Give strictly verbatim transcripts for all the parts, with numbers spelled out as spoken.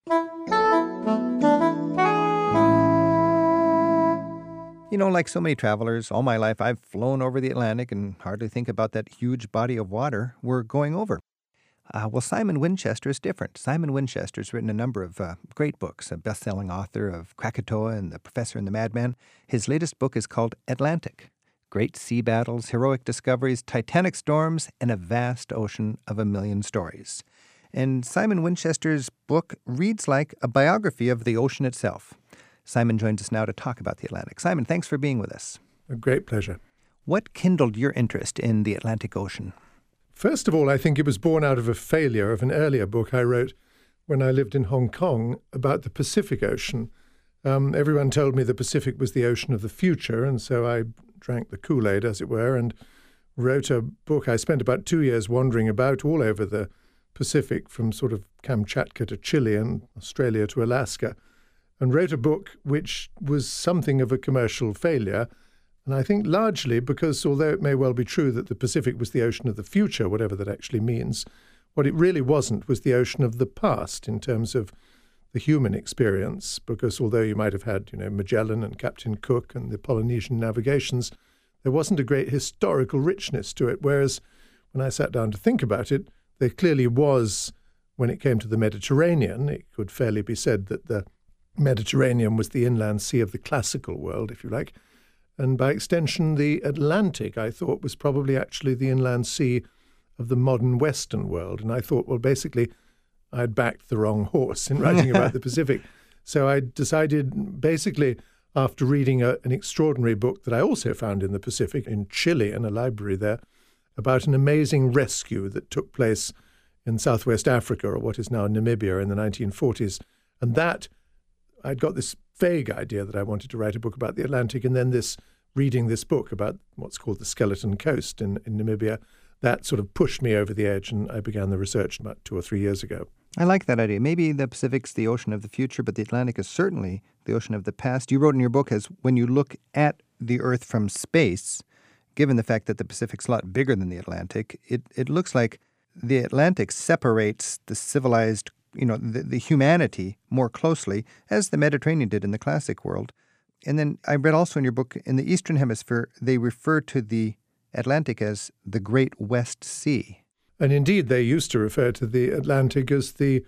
You know, like so many travelers, all my life I've flown over the Atlantic and hardly think about that huge body of water we're going over. Uh, well, Simon Winchester is different. Simon Winchester's written a number of uh, great books, a best-selling author of Krakatoa and The Professor and the Madman. His latest book is called Atlantic. Great sea battles, heroic discoveries, titanic storms, and a vast ocean of a million stories. And Simon Winchester's book reads like a biography of the ocean itself. Simon joins us now to talk about the Atlantic. Simon, thanks for being with us. A great pleasure. What kindled your interest in the Atlantic Ocean? First of all, I think it was born out of a failure of an earlier book I wrote when I lived in Hong Kong about the Pacific Ocean. Um, everyone told me the Pacific was the ocean of the future, and so I drank the Kool-Aid, as it were, and wrote a book. I spent about two years wandering about all over the Pacific, from sort of Kamchatka to Chile and Australia to Alaska, and wrote a book which was something of a commercial failure. And I think largely because, although it may well be true that the Pacific was the ocean of the future, whatever that actually means, what it really wasn't was the ocean of the past in terms of the human experience. Because although you might have had, you know, Magellan and Captain Cook and the Polynesian navigations, there wasn't a great historical richness to it. Whereas when I sat down to think about it, there clearly was, when it came to the Mediterranean. It could fairly be said that the Mediterranean was the inland sea of the classical world, if you like. And by extension, the Atlantic, I thought, was probably actually the inland sea of the modern Western world. And I thought, well, basically, I'd backed the wrong horse in writing about the Pacific. So I decided, basically, after reading a, an extraordinary book that I also found in the Pacific, in Chile, in a library there, about an amazing rescue that took place in southwest Africa, or what is now Namibia, in the nineteen forties. And that, I'd got this vague idea that I wanted to write a book about the Atlantic, and then this reading this book about what's called the Skeleton Coast in, in Namibia, that sort of pushed me over the edge, and I began the research about two or three years ago. I like that idea. Maybe the Pacific's the ocean of the future, but the Atlantic is certainly the ocean of the past. You wrote in your book as when you look at the Earth from space, given the fact that the Pacific's a lot bigger than the Atlantic, it, it looks like the Atlantic separates the civilized, you know, the, the humanity more closely, as the Mediterranean did in the classic world. And then I read also in your book, in the Eastern Hemisphere, they refer to the Atlantic as the Great West Sea. And indeed, they used to refer to the Atlantic as the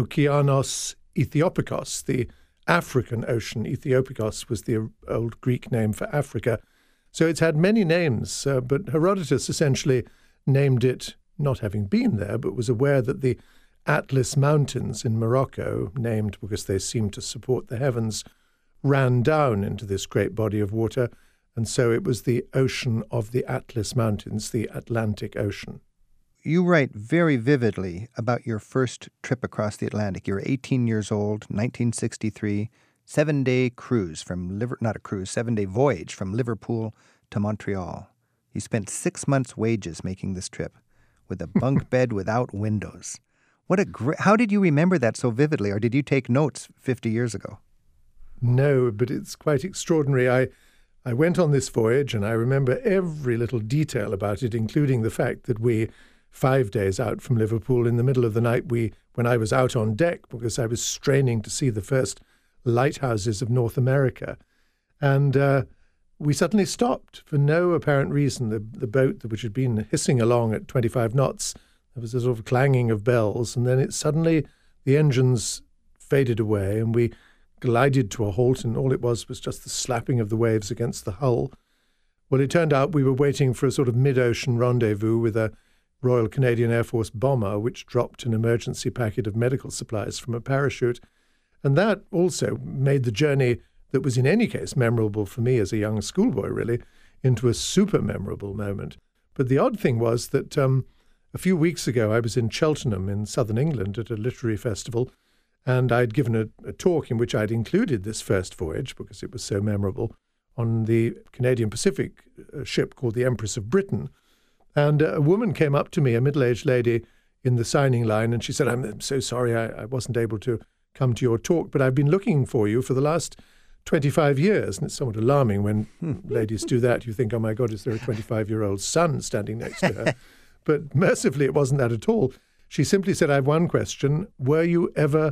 Okeanos Ethiopios, the African Ocean. Ethiopios was the old Greek name for Africa. So it's had many names, uh, but Herodotus essentially named it, not having been there, but was aware that the Atlas Mountains in Morocco, named because they seemed to support the heavens, ran down into this great body of water, and so it was the ocean of the Atlas Mountains, the Atlantic Ocean. You write very vividly about your first trip across the Atlantic. You were eighteen years old, nineteen sixty-three, seven-day cruise from Liver, not a cruise, seven-day voyage from Liverpool to Montreal. You spent six months' wages making this trip, with a bunk bed without windows. What a great, how did you remember that so vividly, or did you take notes fifty years ago? No, but it's quite extraordinary. I, I went on this voyage, and I remember every little detail about it, including the fact that we, five days out from Liverpool, in the middle of the night, we, when I was out on deck, because I was straining to see the first lighthouses of North America, and uh, we suddenly stopped for no apparent reason. The, the boat, which had been hissing along at twenty-five knots, there was a sort of clanging of bells, and then it suddenly, the engines faded away, and we glided to a halt, and all it was was just the slapping of the waves against the hull. Well, it turned out we were waiting for a sort of mid-ocean rendezvous with a Royal Canadian Air Force bomber, which dropped an emergency packet of medical supplies from a parachute. And that also made the journey that was in any case memorable for me as a young schoolboy, really, into a super memorable moment. But the odd thing was that um, a few weeks ago I was in Cheltenham in southern England at a literary festival, and I'd given a, a talk in which I'd included this first voyage, because it was so memorable, on the Canadian Pacific uh, ship called the Empress of Britain. And uh, a woman came up to me, a middle-aged lady, in the signing line, and she said, I'm so sorry I, I wasn't able to come to your talk, but I've been looking for you for the last twenty-five years. And it's somewhat alarming when ladies do that. You think, oh my God, is there a twenty-five-year-old son standing next to her? But mercifully, it wasn't that at all. She simply said, I have one question. Were you ever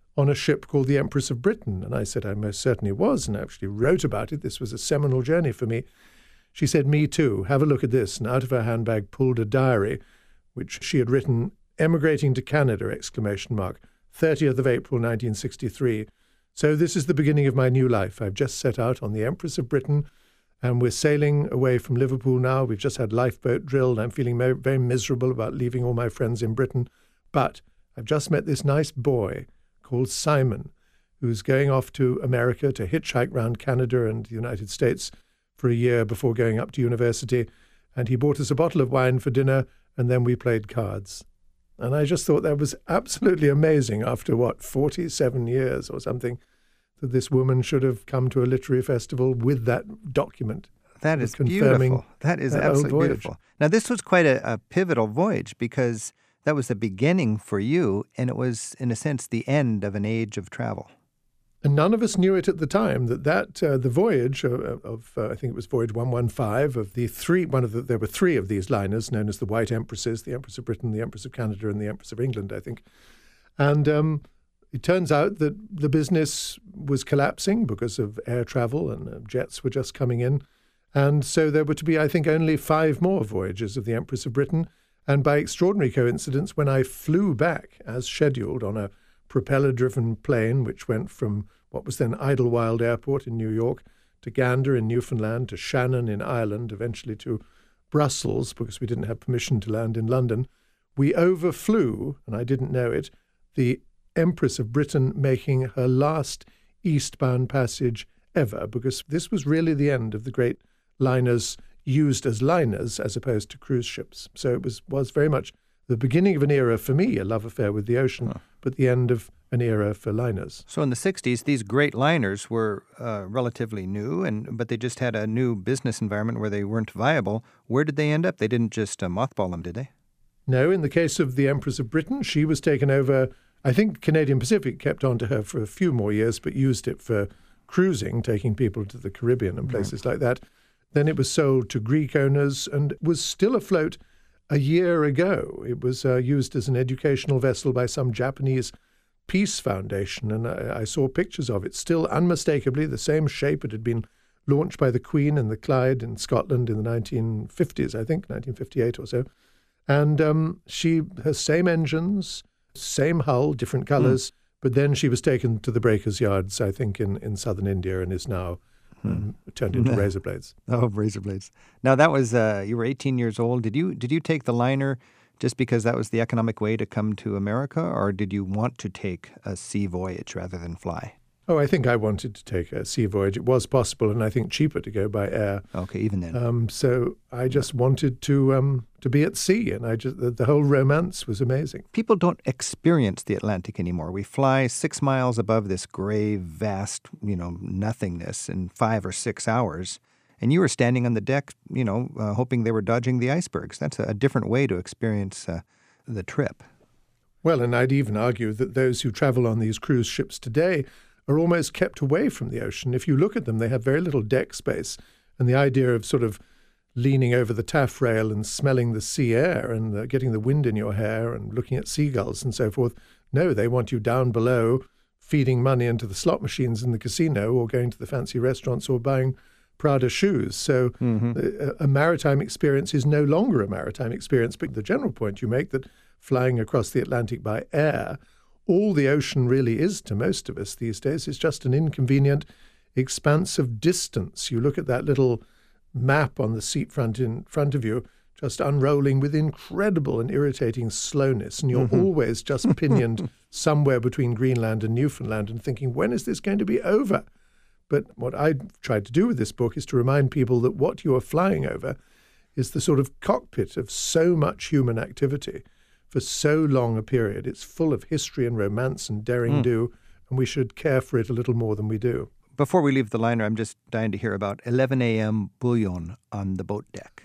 on a ship called the Empress of Britain. And I said, I most certainly was, and I actually wrote about it. This was a seminal journey for me. She said, me too. Have a look at this. And out of her handbag pulled a diary, which she had written, emigrating to Canada, exclamation mark, thirtieth of April, nineteen sixty-three. So this is the beginning of my new life. I've just set out on the Empress of Britain, and we're sailing away from Liverpool now. We've just had lifeboat drilled. I'm feeling very, very miserable about leaving all my friends in Britain. But I've just met this nice boy called Simon, who's going off to America to hitchhike around Canada and the United States for a year before going up to university. And he bought us a bottle of wine for dinner, and then we played cards. And I just thought that was absolutely amazing after, what, forty-seven years or something, that this woman should have come to a literary festival with that document. That is beautiful. That is that absolutely beautiful. Now, this was quite a, a pivotal voyage because that was the beginning for you, and it was, in a sense, the end of an age of travel. And none of us knew it at the time that that uh, the voyage of, of uh, I think it was voyage one one five of the three, one of the, there were three of these liners known as the White Empresses, the Empress of Britain, the Empress of Canada, and the Empress of England, I think. And um, it turns out that the business was collapsing because of air travel, and uh, jets were just coming in. And so there were to be, I think, only five more voyages of the Empress of Britain. And by extraordinary coincidence, when I flew back as scheduled on a propeller-driven plane, which went from what was then Idlewild Airport in New York to Gander in Newfoundland to Shannon in Ireland, eventually to Brussels, because we didn't have permission to land in London, we overflew, and I didn't know it, the Empress of Britain making her last eastbound passage ever, because this was really the end of the great liners used as liners as opposed to cruise ships. So it was, was very much the beginning of an era for me, a love affair with the ocean, oh. but the end of an era for liners. So in the sixties, these great liners were uh, relatively new, and but they just had a new business environment where they weren't viable. Where did they end up? They didn't just uh, mothball them, did they? No, in the case of the Empress of Britain, she was taken over. I think Canadian Pacific kept on to her for a few more years, but used it for cruising, taking people to the Caribbean and places right. like that. Then it was sold to Greek owners and was still afloat a year ago. It was uh, used as an educational vessel by some Japanese Peace Foundation, and I, I saw pictures of it, still unmistakably the same shape. It had been launched by the Queen in the Clyde in Scotland in the nineteen fifties, I think, nineteen fifty-eight or so. And um, she has same engines, same hull, different colours, mm. but then she was taken to the breakers' yards, I think, in, in southern India, and is now um, turned into razor blades. Oh, razor blades. Now, that was, uh, you were eighteen years old. Did you did you take the liner just because that was the economic way to come to America, or did you want to take a sea voyage rather than fly? Oh, I think I wanted to take a sea voyage. It was possible, and I think cheaper to go by air. Okay, even then. Um, so I just wanted to um, to be at sea, and I just the, the whole romance was amazing. People don't experience the Atlantic anymore. We fly six miles above this gray, vast, you know, nothingness in five or six hours. And you were standing on the deck, you know, uh, hoping they were dodging the icebergs. That's a, a different way to experience uh, the trip. Well, and I'd even argue that those who travel on these cruise ships today are almost kept away from the ocean. If you look at them, they have very little deck space. And the idea of sort of leaning over the taffrail and smelling the sea air and uh, getting the wind in your hair and looking at seagulls and so forth, no, they want you down below feeding money into the slot machines in the casino or going to the fancy restaurants or buying Prada shoes. So mm-hmm. a, a maritime experience is no longer a maritime experience. But the general point you make that flying across the Atlantic by air, all the ocean really is to most of us these days is just an inconvenient expanse of distance. You look at that little map on the seat front in front of you, just unrolling with incredible and irritating slowness, and you're mm-hmm. always just pinioned somewhere between Greenland and Newfoundland and thinking, when is this going to be over? But what I tried to do with this book is to remind people that what you are flying over is the sort of cockpit of so much human activity for so long a period. It's full of history and romance and daring-do, mm. and we should care for it a little more than we do. Before we leave the liner, I'm just dying to hear about eleven a.m. bouillon on the boat deck.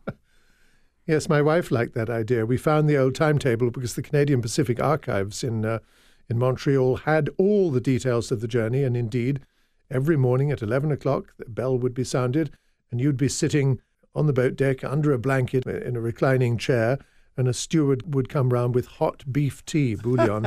Yes, my wife liked that idea. We found the old timetable because the Canadian Pacific Archives in uh, in Montreal had all the details of the journey, and indeed, every morning at eleven o'clock, the bell would be sounded, and you'd be sitting on the boat deck under a blanket in a reclining chair, and a steward would come round with hot beef tea, bouillon,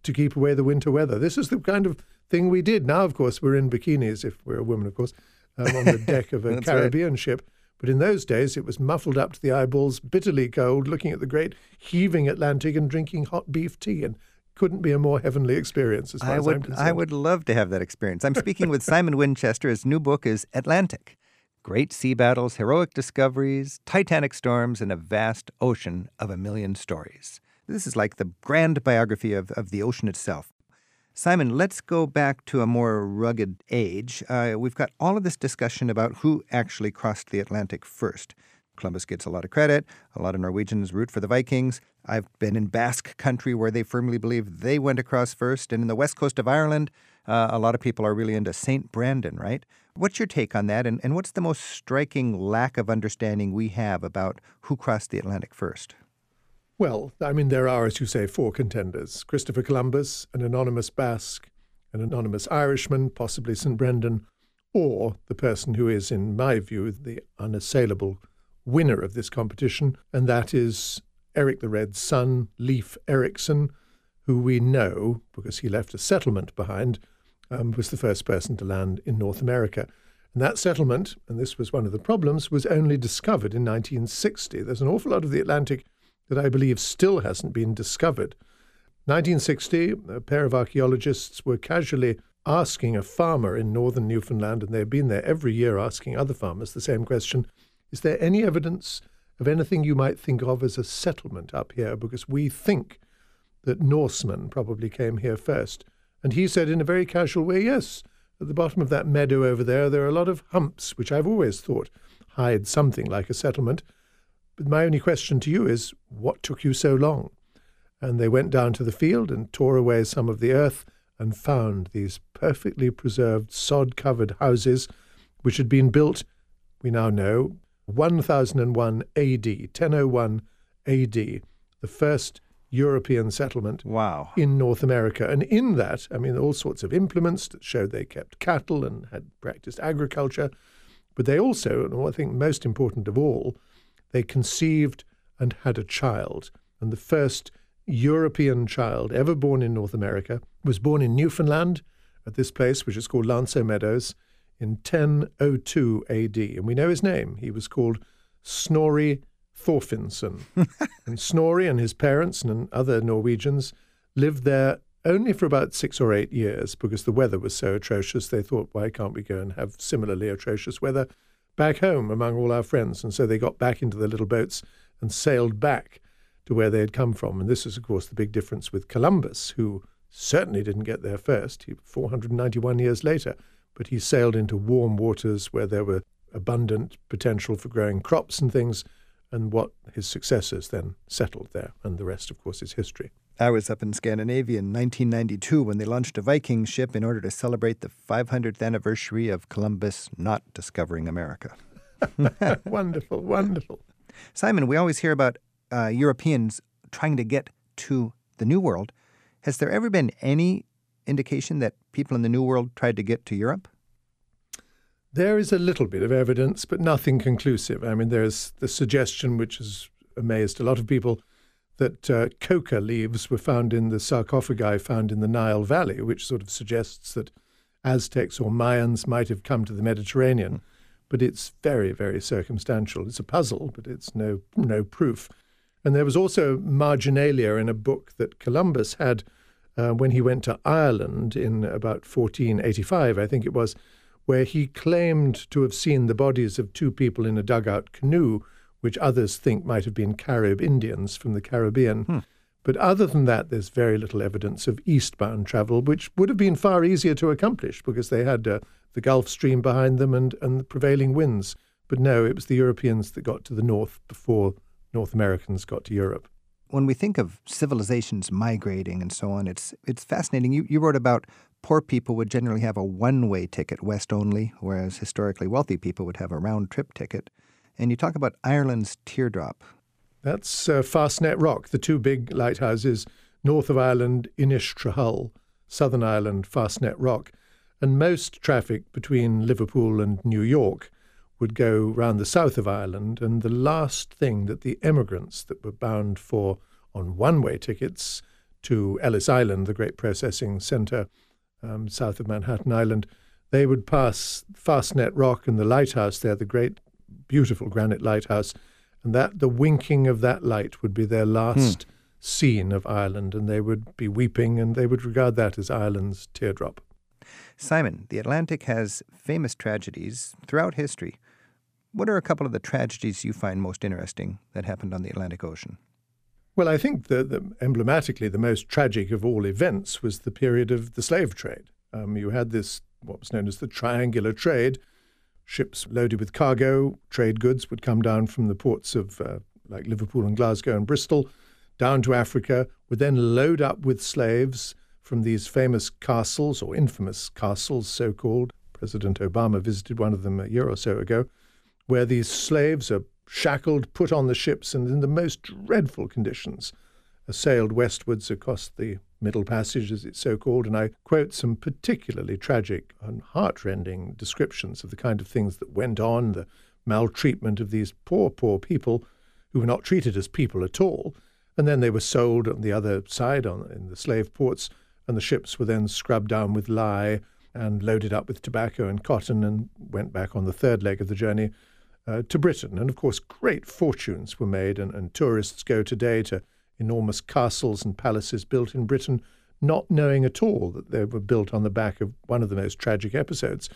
to keep away the winter weather. This is the kind of thing we did. Now, of course, we're in bikinis, if we're a woman, of course, um, on the deck of a Caribbean right. ship. But in those days, it was muffled up to the eyeballs, bitterly cold, looking at the great heaving Atlantic and drinking hot beef tea. And couldn't be a more heavenly experience as far I as would, I'm concerned. I would love to have that experience. I'm speaking with Simon Winchester. His new book is Atlantic. Great sea battles, heroic discoveries, titanic storms, and a vast ocean of a million stories. This is like the grand biography of, of the ocean itself. Simon, let's go back to a more rugged age. Uh, we've got all of this discussion about who actually crossed the Atlantic first. Columbus gets a lot of credit. A lot of Norwegians root for the Vikings. I've been in Basque country where they firmly believe they went across first. And in the west coast of Ireland, uh, a lot of people are really into Saint Brandon, right? What's your take on that? And, and what's the most striking lack of understanding we have about who crossed the Atlantic first? Well, I mean, there are, as you say, four contenders. Christopher Columbus, an anonymous Basque, an anonymous Irishman, possibly Saint Brendan, or the person who is, in my view, the unassailable winner of this competition, and that is Eric the Red's son, Leif Erikson, who we know, because he left a settlement behind, um, was the first person to land in North America. And that settlement, and this was one of the problems, was only discovered in nineteen sixty. There's an awful lot of the Atlantic that I believe still hasn't been discovered. nineteen sixty, a pair of archaeologists were casually asking a farmer in northern Newfoundland, and they've been there every year asking other farmers the same question, is there any evidence of anything you might think of as a settlement up here? Because we think that Norsemen probably came here first. And he said in a very casual way, yes, at the bottom of that meadow over there, there are a lot of humps, which I've always thought hide something like a settlement. But my only question to you is, what took you so long? And they went down to the field and tore away some of the earth and found these perfectly preserved sod-covered houses, which had been built, we now know, one thousand one A D, ten oh one A D, the first European settlement wow. in North America. And in that, I mean, all sorts of implements that showed they kept cattle and had practiced agriculture. But they also, and I think most important of all, they conceived and had a child. And the first European child ever born in North America was born in Newfoundland at this place, which is called Lanceau Meadows, in ten oh two A D. And we know his name. He was called Snorri Thorfinnsson. And Snorri and his parents and other Norwegians lived there only for about six or eight years because the weather was so atrocious. They thought, why can't we go and have similarly atrocious weather back home among all our friends? And so they got back into their little boats and sailed back to where they had come from. And this is, of course, the big difference with Columbus, who certainly didn't get there first. He, four hundred ninety-one years later, but he sailed into warm waters where there were abundant potential for growing crops and things, and what his successors then settled there. And the rest, of course, is history. I was up in Scandinavia in nineteen ninety-two when they launched a Viking ship in order to celebrate the five hundredth anniversary of Columbus not discovering America. Wonderful, wonderful. Simon, we always hear about uh, Europeans trying to get to the New World. Has there ever been any indication that people in the New World tried to get to Europe? There is a little bit of evidence, but nothing conclusive. I mean, there's the suggestion, which has amazed a lot of people, that uh, coca leaves were found in the sarcophagi found in the Nile Valley, which sort of suggests that Aztecs or Mayans might have come to the Mediterranean. Mm. But it's very, very circumstantial. It's a puzzle, but it's no no proof. And there was also marginalia in a book that Columbus had uh, when he went to Ireland in about fourteen eighty-five, I think it was, where he claimed to have seen the bodies of two people in a dugout canoe, which others think might have been Carib Indians from the Caribbean. Hmm. But other than that, there's very little evidence of eastbound travel, which would have been far easier to accomplish because they had uh, the Gulf Stream behind them and, and the prevailing winds. But no, it was the Europeans that got to the north before North Americans got to Europe. When we think of civilizations migrating and so on, it's it's fascinating. You, you wrote about poor people would generally have a one-way ticket west only, whereas historically wealthy people would have a round-trip ticket. And you talk about Ireland's teardrop. That's uh, Fastnet Rock, the two big lighthouses, north of Ireland, Inishtrahull, southern Ireland, Fastnet Rock. And most traffic between Liverpool and New York would go round the south of Ireland. And the last thing that the emigrants that were bound for on one-way tickets to Ellis Island, the great processing center um, south of Manhattan Island, they would pass Fastnet Rock and the lighthouse there, the great, beautiful granite lighthouse, and that the winking of that light would be their last hmm. scene of Ireland, and they would be weeping, and they would regard that as Ireland's teardrop. Simon, the Atlantic has famous tragedies throughout history. What are a couple of the tragedies you find most interesting that happened on the Atlantic Ocean? Well, I think the, the, emblematically the most tragic of all events was the period of the slave trade. Um, you had this, what was known as the triangular trade. Ships loaded with cargo, trade goods would come down from the ports of uh, like Liverpool and Glasgow and Bristol down to Africa, would then load up with slaves from these famous castles, or infamous castles so-called. President Obama visited one of them a year or so ago, where these slaves are shackled, put on the ships, and in the most dreadful conditions are sailed westwards across the Middle Passage, as it's so called. And I quote some particularly tragic and heartrending descriptions of the kind of things that went on, the maltreatment of these poor, poor people who were not treated as people at all. And then they were sold on the other side, on in the slave ports, and the ships were then scrubbed down with lye and loaded up with tobacco and cotton and went back on the third leg of the journey uh, to Britain. And, of course, great fortunes were made, and, and tourists go today to enormous castles and palaces built in Britain, not knowing at all that they were built on the back of one of the most tragic episodes.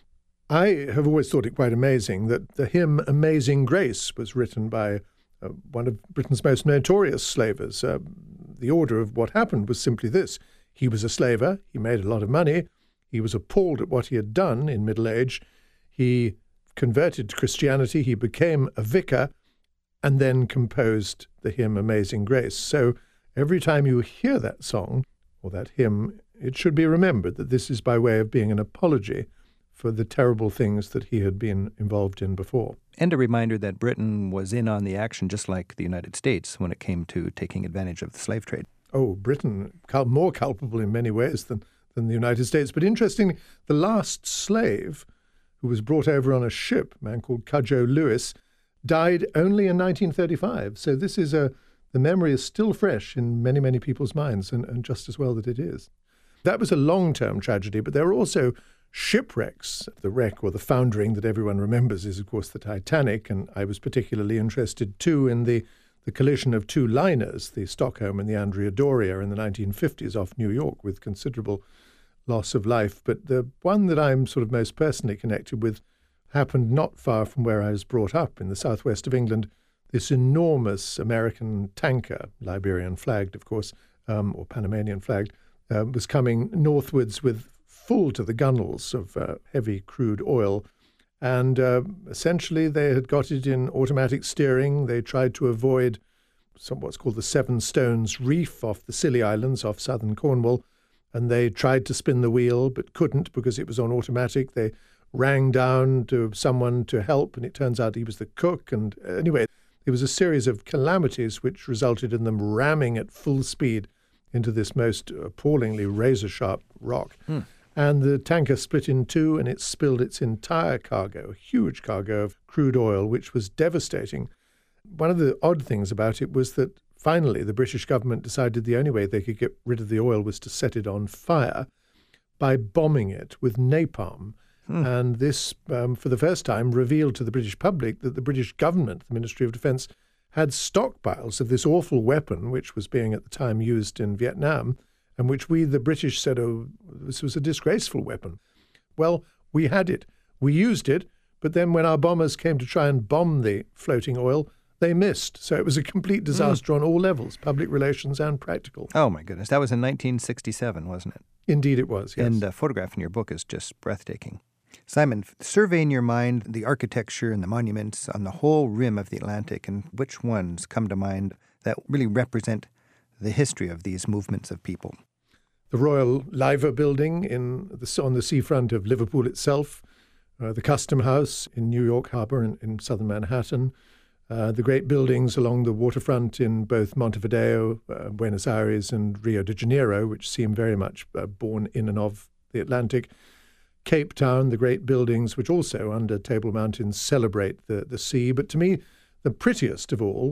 I have always thought it quite amazing that the hymn Amazing Grace was written by uh, one of Britain's most notorious slavers. Uh, the order of what happened was simply this. He was a slaver. He made a lot of money. He was appalled at what he had done in middle age. He converted to Christianity. He became a vicar and then composed the hymn Amazing Grace. So every time you hear that song or that hymn, it should be remembered that this is by way of being an apology for the terrible things that he had been involved in before. And a reminder that Britain was in on the action just like the United States when it came to taking advantage of the slave trade. Oh, Britain, cul- more culpable in many ways than, than the United States. But interestingly, the last slave who was brought over on a ship, a man called Cudjoe Lewis, died only in nineteen thirty-five. So this is a, the memory is still fresh in many, many people's minds, and, and just as well that it is. That was a long-term tragedy, but there were also shipwrecks. The wreck or the foundering that everyone remembers is, of course, the Titanic, and I was particularly interested, too, in the the collision of two liners, the Stockholm and the Andrea Doria, in the nineteen fifties off New York, with considerable loss of life. But the one that I'm sort of most personally connected with happened not far from where I was brought up in the southwest of England. This enormous American tanker, Liberian flagged, of course, um, or Panamanian flagged, uh, was coming northwards with full to the gunwales of uh, heavy crude oil. And uh, essentially they had got it in automatic steering. They tried to avoid some, what's called the Seven Stones Reef off the Scilly Islands off southern Cornwall. And they tried to spin the wheel but couldn't because it was on automatic. They rang down to someone to help, and it turns out he was the cook. And anyway, it was a series of calamities which resulted in them ramming at full speed into this most appallingly razor-sharp rock. Hmm. And the tanker split in two, and it spilled its entire cargo, a huge cargo of crude oil, which was devastating. One of the odd things about it was that finally the British government decided the only way they could get rid of the oil was to set it on fire by bombing it with napalm. Hmm. And this, um, for the first time, revealed to the British public that the British government, the Ministry of Defence, had stockpiles of this awful weapon, which was being at the time used in Vietnam, and which we, the British, said, oh, this was a disgraceful weapon. Well, we had it. We used it, but then when our bombers came to try and bomb the floating oil, they missed. So it was a complete disaster mm. on all levels, public relations and practical. Oh, my goodness. That was in nineteen sixty-seven, wasn't it? Indeed it was, yes. And the photograph in your book is just breathtaking. Simon, survey in your mind the architecture and the monuments on the whole rim of the Atlantic, and which ones come to mind that really represent the history of these movements of people? The Royal Liver Building in the, on the seafront of Liverpool itself, uh, the Custom House in New York Harbor in, in southern Manhattan, uh, the great buildings along the waterfront in both Montevideo, uh, Buenos Aires, and Rio de Janeiro, which seem very much uh, born in and of the Atlantic. Cape Town, the great buildings, which also under Table Mountain celebrate the, the sea. But to me, the prettiest of all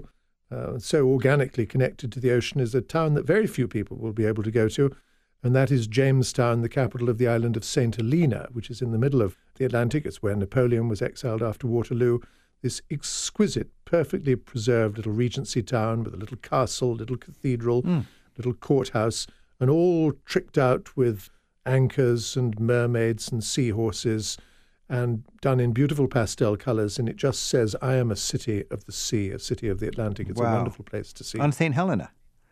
uh, so organically connected to the ocean, is a town that very few people will be able to go to, and that is Jamestown, the capital of the island of Saint Helena, which is in the middle of the Atlantic. It's where Napoleon was exiled after Waterloo. This exquisite, perfectly preserved little regency town with a little castle, little cathedral, mm. little courthouse, and all tricked out with anchors and mermaids and seahorses, and done in beautiful pastel colours, and it just says, I am a city of the sea, a city of the Atlantic. It's wow. a wonderful place to see. On Saint Helena.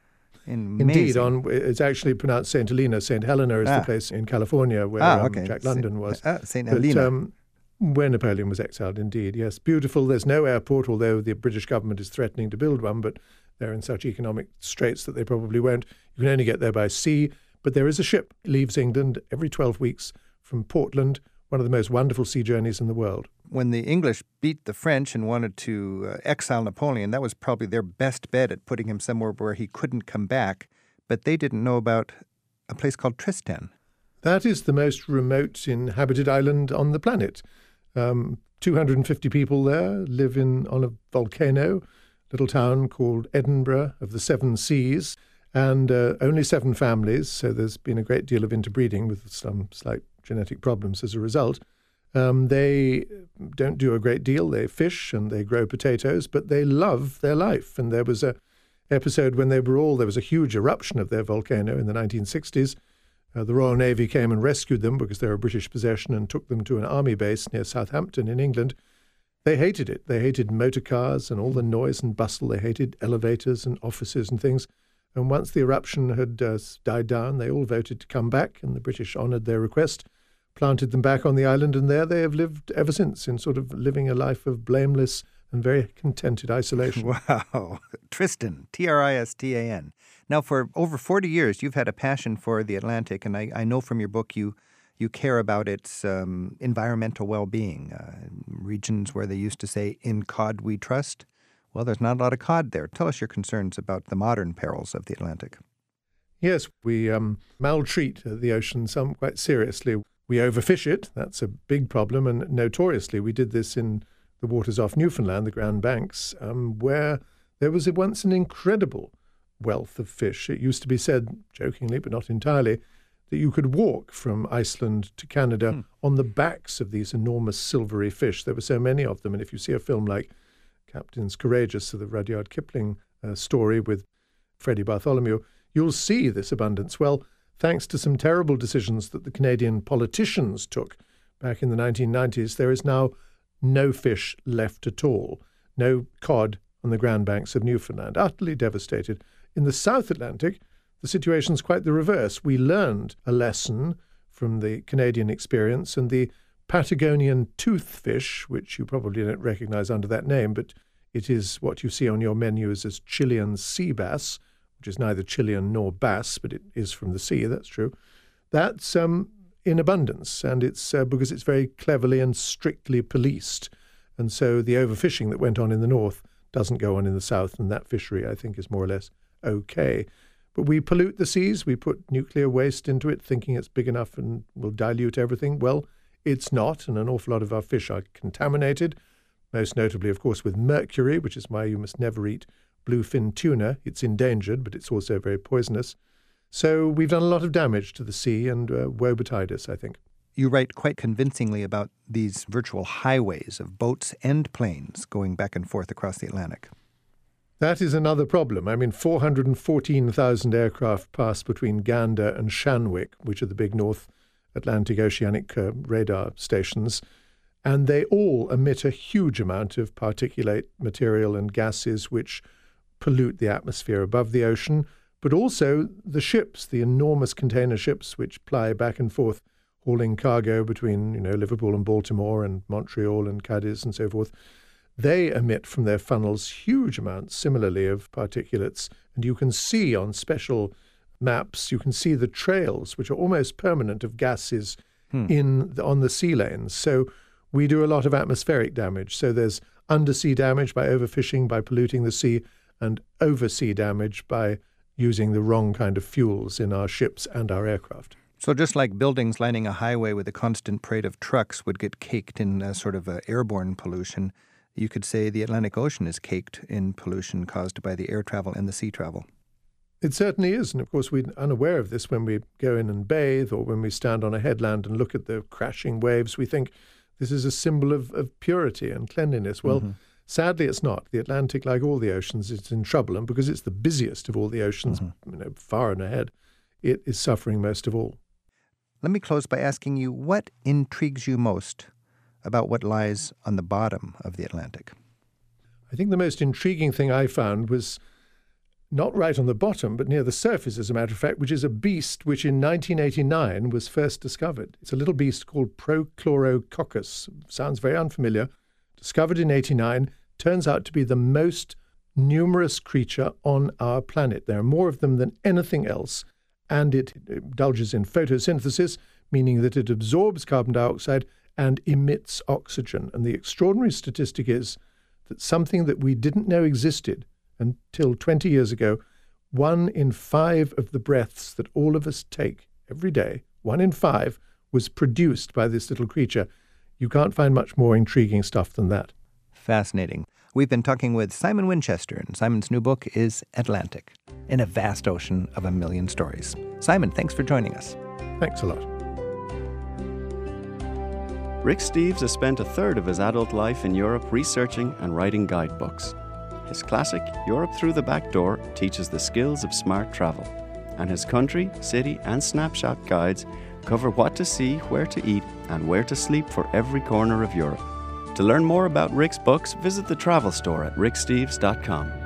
Indeed, on it's actually pronounced Saint Helena. Saint Helena is ah. the place in California where ah, okay. um, Jack London was. Uh, Saint Helena. Um, where Napoleon was exiled, indeed. Yes, beautiful. There's no airport, although the British government is threatening to build one, but they're in such economic straits that they probably won't. You can only get there by sea, but there is a ship that leaves England every twelve weeks from Portland, one of the most wonderful sea journeys in the world. When the English beat the French and wanted to uh, exile Napoleon, that was probably their best bet at putting him somewhere where he couldn't come back. But they didn't know about a place called Tristan. That is the most remote inhabited island on the planet. Um, two hundred fifty people there live in on a volcano, little town called Edinburgh of the Seven Seas, and uh, only seven families, so there's been a great deal of interbreeding with some slight genetic problems as a result. Um, they don't do a great deal. They fish and they grow potatoes, but they love their life. And there was a episode when they were all, there was a huge eruption of their volcano in the nineteen sixties. Uh, the Royal Navy came and rescued them because they were a British possession and took them to an army base near Southampton in England. They hated it. They hated motor cars and all the noise and bustle. They hated elevators and offices and things. And once the eruption had uh, died down, they all voted to come back, and the British honoured their request, planted them back on the island, and there they have lived ever since in sort of living a life of blameless and very contented isolation. Wow. Tristan, T R I S T A N. Now, for over forty years, you've had a passion for the Atlantic, and I, I know from your book you you care about its um, environmental well-being, uh, regions where they used to say, in cod we trust. Well, there's not a lot of cod there. Tell us your concerns about the modern perils of the Atlantic. Yes, we um, maltreat the ocean some quite seriously. We overfish it. That's a big problem, and notoriously we did this in the waters off Newfoundland, the Grand Banks, um, where there was once an incredible wealth of fish. It used to be said, jokingly, but not entirely, that you could walk from Iceland to Canada mm. on the backs of these enormous silvery fish. There were so many of them, and if you see a film like Captains Courageous, the Rudyard Kipling uh, story with Freddie Bartholomew, you'll see this abundance. Well, thanks to some terrible decisions that the Canadian politicians took back in the nineteen nineties, there is now no fish left at all. No cod on the Grand Banks of Newfoundland. Utterly devastated. In the South Atlantic, the situation's quite the reverse. We learned a lesson from the Canadian experience, and the Patagonian toothfish, which you probably don't recognize under that name, but it is what you see on your menus as Chilean sea bass, which is neither Chilean nor bass, but it is from the sea, that's true. That's um, in abundance, and it's uh, because it's very cleverly and strictly policed. And so the overfishing that went on in the north doesn't go on in the south, and that fishery, I think, is more or less okay. But we pollute the seas, we put nuclear waste into it, thinking it's big enough and will dilute everything. Well, it's not, and an awful lot of our fish are contaminated, most notably, of course, with mercury, which is why you must never eat bluefin tuna. It's endangered, but it's also very poisonous. So we've done a lot of damage to the sea, and uh, woe betide us, I think. You write quite convincingly about these virtual highways of boats and planes going back and forth across the Atlantic. That is another problem. I mean, four hundred fourteen thousand aircraft pass between Gander and Shanwick, which are the big North Atlantic oceanic uh, radar stations, and they all emit a huge amount of particulate material and gases which pollute the atmosphere above the ocean, but also the ships, the enormous container ships which ply back and forth, hauling cargo between, you know, Liverpool and Baltimore and Montreal and Cadiz and so forth. They emit from their funnels huge amounts, similarly, of particulates, and you can see on special maps, you can see the trails, which are almost permanent, of gases hmm. in the, on the sea lanes. So we do a lot of atmospheric damage. So there's undersea damage by overfishing, by polluting the sea, and oversea damage by using the wrong kind of fuels in our ships and our aircraft. So just like buildings lining a highway with a constant parade of trucks would get caked in a sort of a airborne pollution, You could say the Atlantic Ocean is caked in pollution caused by the air travel and the sea travel. It certainly is. And of course, we're unaware of this when we go in and bathe or when we stand on a headland and look at the crashing waves. We think this is a symbol of, of purity and cleanliness. Well, mm-hmm. Sadly, it's not. The Atlantic, like all the oceans, is in trouble. And because it's the busiest of all the oceans, mm-hmm. you know, far and ahead, it is suffering most of all. Let me close by asking you, what intrigues you most about what lies on the bottom of the Atlantic? I think the most intriguing thing I found was not right on the bottom, but near the surface, as a matter of fact, which is a beast which in nineteen eighty-nine was first discovered. It's a little beast called Prochlorococcus. Sounds very unfamiliar. Discovered in eighty-nine, turns out to be the most numerous creature on our planet. There are more of them than anything else, and it indulges in photosynthesis, meaning that it absorbs carbon dioxide and emits oxygen. And the extraordinary statistic is that something that we didn't know existed until twenty years ago, one in five of the breaths that all of us take every day, one in five, was produced by this little creature. You can't find much more intriguing stuff than that. Fascinating. We've been talking with Simon Winchester, and Simon's new book is Atlantic, in a vast ocean of a million stories. Simon, thanks for joining us. Thanks a lot. Rick Steves has spent a third of his adult life in Europe researching and writing guidebooks. His classic, Europe Through the Back Door, teaches the skills of smart travel. And his country, city, and snapshot guides cover what to see, where to eat, and where to sleep for every corner of Europe. To learn more about Rick's books, visit the travel store at rick steves dot com.